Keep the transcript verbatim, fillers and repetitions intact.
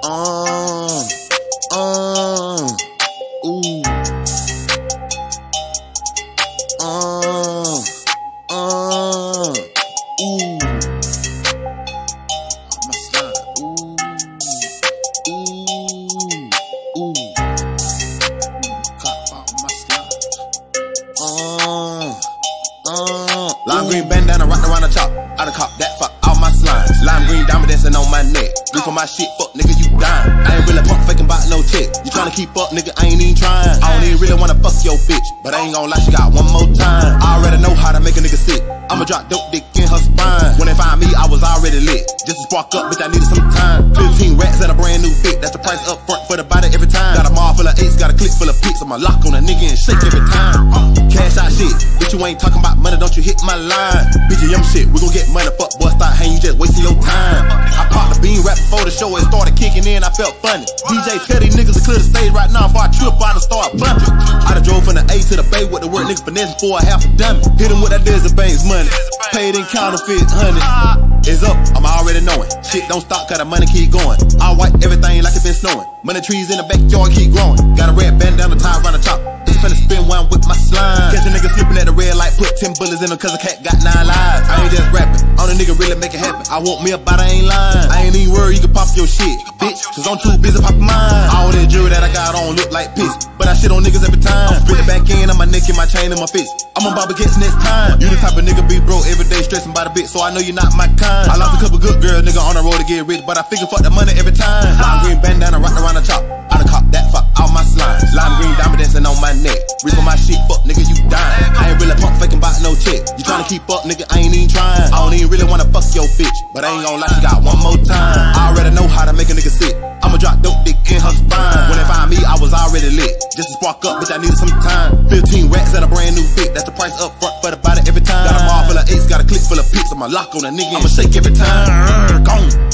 Uh, uh, ooh. Uh, uh, ooh. My slide. Ooh, ooh, ooh. Cop out my slide. Uh, uh. Lime green bandana wrapped around the chop. I done cop that fuck out my slimes. Lime green diamond dancing on my neck. Reach for my shit, fuck nigga, you dying. I ain't really pump faking about no chick. You tryna keep up, nigga, I ain't even trying. I don't even really wanna fuck your bitch, but I ain't gon' lie, she got one more time. I already know how to make a nigga sick. I'ma drop dope dick in her spine. When they find me, I was already lit. Just to spark up, bitch, I needed some time. Fifteen rats at a brand new fit. That's the price up front for the body every time. Got a mall full of eights, got a click full of pics. I'ma lock on a nigga and shake every time. Uh, cash out shit, bitch, you ain't talking about money, don't you hit my line. Bitch, you young shit, we gon' get money. Fuck boy, start hanging, you just wasting your time. I popped the bean rap before the show, it started kicking in, I felt funny. D J tell these niggas to clear the stage right now before I trip out and start bumping. I done drove from the A to the Bay with the work niggas finessing for a half a dummy. Hit him with that Desert Banks money, paid in counterfeit honey. It's up, I'm already knowing. Shit don't stop, cause the money keep going. I wipe everything like it been snowing. Money trees in the backyard keep growing. Got a red bandana tied around the top. Just finna spin one with my slime. Catch a nigga slipping at the red light, put ten bullets in him cause a cat got nine lives. I ain't just rapping, on a nigga really make it happen. I want me a bite, I ain't lying. I ain't even worried, you can pop your shit, bitch, cause I'm too busy popping mine. All that jewelry that I got on look like piss, but I shit on niggas every time. I'm spitting back in on my neck and my chain and my fist. I'm on Bobby Gets next time. You the type of nigga be broke every day stressing by the bit, so I know you're not my kind. I lost a couple good girls, nigga, on the road to get rich, but I figure fuck the money every time. Lime green bandana wrapped around the chop. I done cop that fuck out my slime. Lime green diamond dancing on my neck. Reach for my shit, fuck nigga, you dying. I ain't really pump faking about no chick. You tryna keep up, nigga, I ain't even trying. I don't even really wanna fuck your bitch, but I ain't gon' lie, she got one more time. I already know how to make a nigga sick. I'ma drop dope dick in her spine. When they find me, I was already lit. Just to spark up, bitch, I needed some time. Fifteen rats at a brand new fit. That's the price up front for the body every time. Got a mall full of eights, got a click full of pics. I'ma lock on a nigga, I'ma shake every time. Gone.